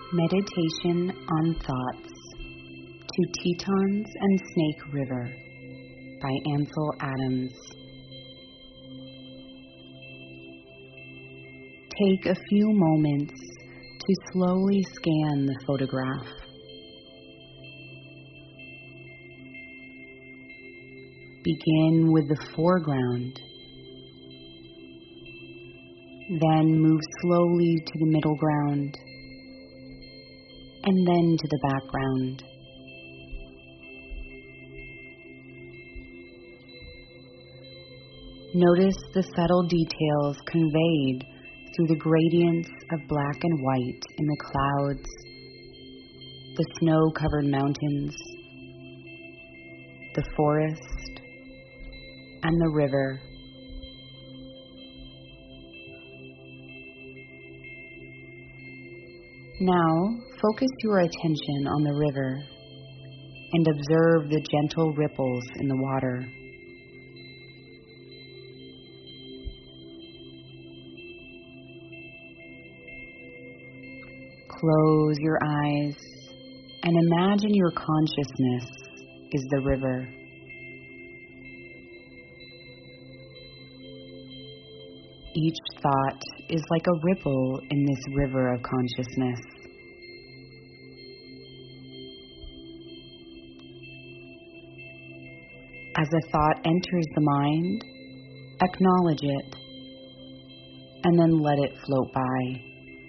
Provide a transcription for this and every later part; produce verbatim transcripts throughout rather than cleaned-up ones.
Meditation on Thoughts to Tetons and Snake River by Ansel Adams. Take a few moments to slowly scan the photograph. Begin with the foreground, then move slowly to the middle ground, and then to the background. Notice the subtle details conveyed through the gradients of black and white in the clouds, the snow-covered mountains, the forest, and the river. Now, focus your attention on the river and observe the gentle ripples in the water. Close your eyes and imagine your consciousness is the river. Each thought is like a ripple in this river of consciousness. As a thought enters the mind, acknowledge it, and then let it float by.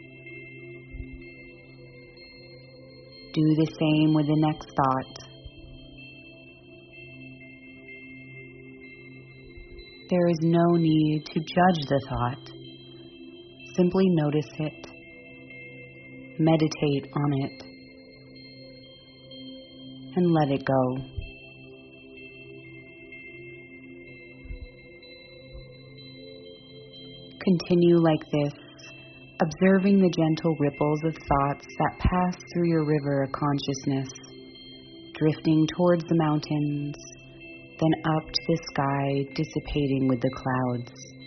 Do the same with the next thought. There is no need to judge the thought. Simply notice it. Meditate on it. And let it go. Continue like this, observing the gentle ripples of thoughts that pass through your river of consciousness, drifting towards the mountains, then up to the sky, dissipating with the clouds.